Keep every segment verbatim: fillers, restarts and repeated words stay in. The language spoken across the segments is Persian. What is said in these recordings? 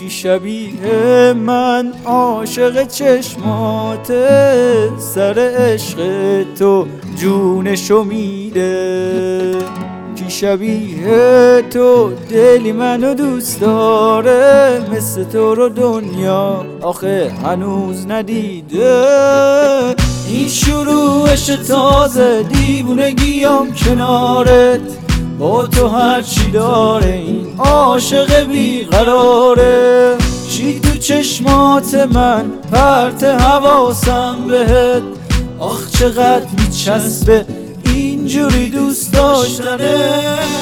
شبیه من عاشق چشمات، سر عشق تو جونشو میده. کی شبیه تو دلی منو دوست داره، مثل تو رو دنیا آخه هنوز ندیده. این شروعش تازه دیوونگیام کنارت، با تو هرچی داره این عاشق بیقراره. چی تو چشمات من پرت حواسم بهت، آخ چقدر میچسبه اینجوری دوست داشتنه.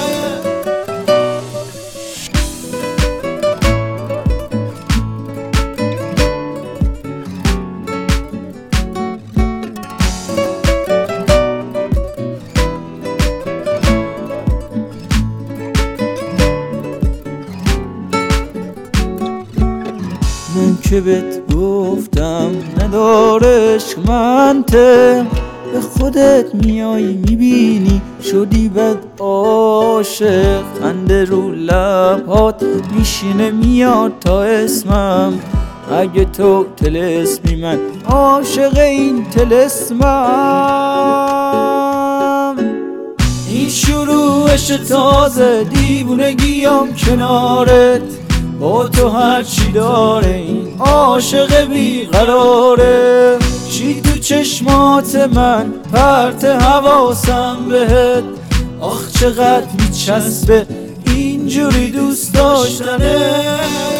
من که بهت گفتم ندارش منطق، به خودت میای میبینی شدی بد عاشق. خنده رو لبات میشینه میاد تا اسمم، اگه تو طلسمی من عاشق این طلسمم. این شروعش تازه دیوونگیام کنارت، با تو هرچی داره این عاشق بیقراره. چی تو چشمات من پرت حواسم بهت، آخ چقدر میچسبه اینجوری دوست داشتنه.